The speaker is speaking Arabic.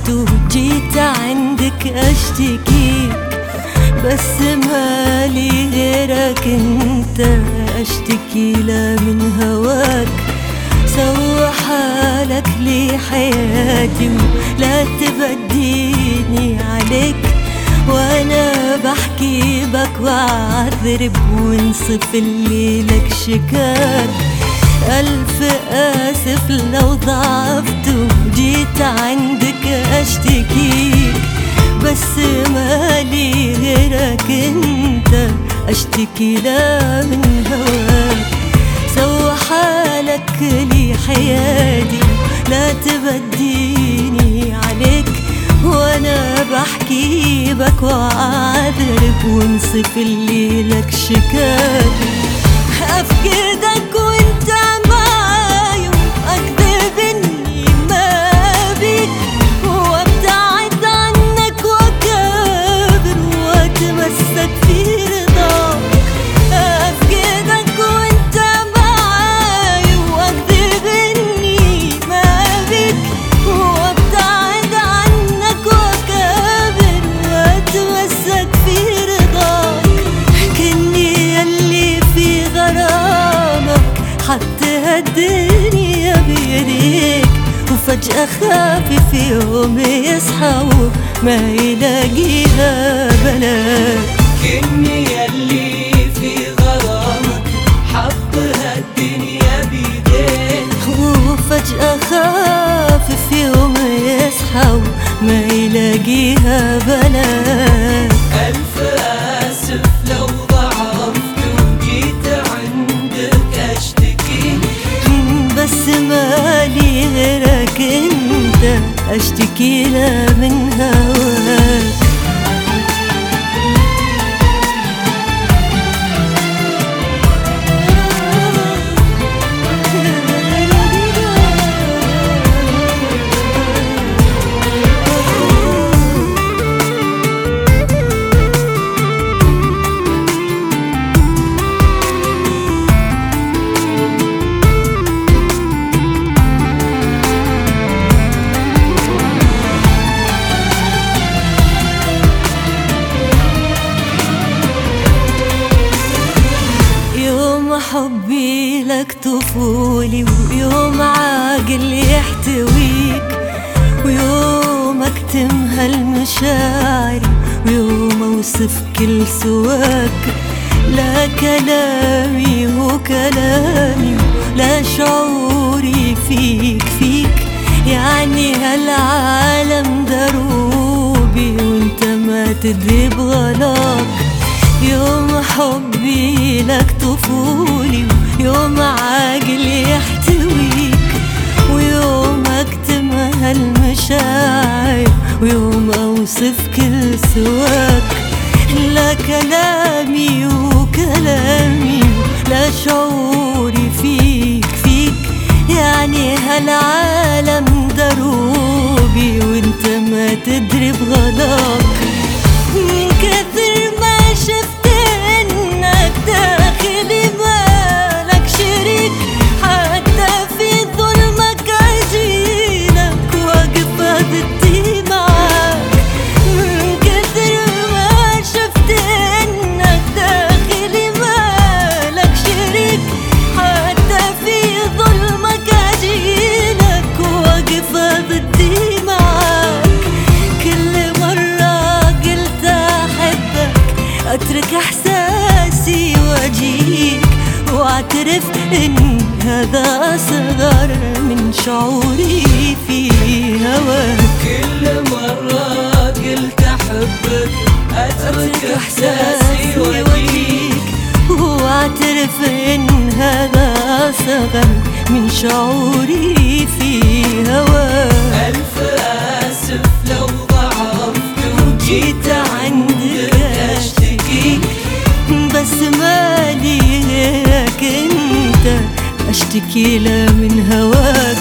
ضعفت وجيت عندك أشتكيك، بس مالي غيرك انت أشتكي له من هواك. سوى حالك لي حياتي ولا تبديني عليك، وانا بحكي بك واعذرب وانصف اللي لك شكاك. ألف آسف لو ضعفت وجيت عندك أشتكيك، بس مالي غيرك انت أشتكي لا من هواك. سوى حالك لي حياتي لا تبديني عليك، وانا بحكي بك واعذرب وانصف اللي لك شكاك. أفقدك وانت معاي وأكذب اني ما بيك، وابتعد عنك واكابر واتمسك في رضاك. أفقدك وانت معاي واكذب اني ما بيك، وابتعد عنك واكابر واتمسك في رضاك. كني يلي في غرامك حتى هالدنيا بيديك، وفجأة خافي في يوم يصحى وما يلاقيها بلاك. كني يلي في غرامك حط هالدنيا بيديك، وفجأة خافي في يوم يصحى وما يلاقيها بلاك. ألف آسف لو ضعفت وجيت عندك أشتكي، بس مالي غيرك انت أشتكي له من هواك. حبي لك طفولي، ويوم عاقل يحتويك، ويوم اكتم هالمشاعر، ويوم اوصف كل سواك. لا كلامي هو كلامي ولا شعوري فيك، يعني هالعالم دروبي وانت ما تدري بغلاك. يوم حبي لك طفولي، ويوم عاقل يحتويك، ويوم اكتم هالمشاعر، ويوم اوصف كل سواك. لا كلامي وكلامي لا شعوري فيك، يعني هالعالم دروبي وانت ما تدري بغلاك. من كثر ما شفت انك داخلي مالك شريك، حتى في ظلمك عجينك واقف ضدي معاك. من كثر ما شفت انك داخلي مالك شريك، حتى في ظلمك عجينك واقف ضدي معاك. كل مرة قلت أحبك أترك إحساسي وأجيك، وأعترف إن هذا أصغر من شعوري في هواك. كل مرة قلت أحبك أترك إحساسي وأجيك، وأعترف إن هذا أصغر من شعوري في هواك. ألف آسف لو ضعفت وجيت عندك أشتكي، بس مالي غيرك انت أشتكي له من هواك.